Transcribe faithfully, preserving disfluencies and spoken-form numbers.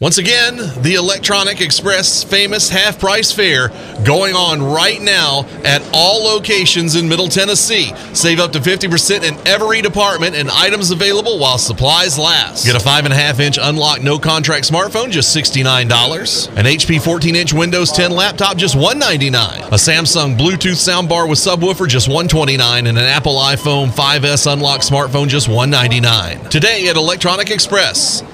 Once again, the Electronic Express famous half-price fair going on right now at all locations in Middle Tennessee. Save up to fifty percent in every department and items available while supplies last. Get a five and a half inch unlocked no-contract smartphone, just sixty-nine dollars. An H P fourteen inch Windows ten laptop, just one ninety-nine. A Samsung Bluetooth soundbar with subwoofer, just one twenty-nine. And an Apple iPhone five S unlocked smartphone, just one ninety-nine. Today at Electronic Express.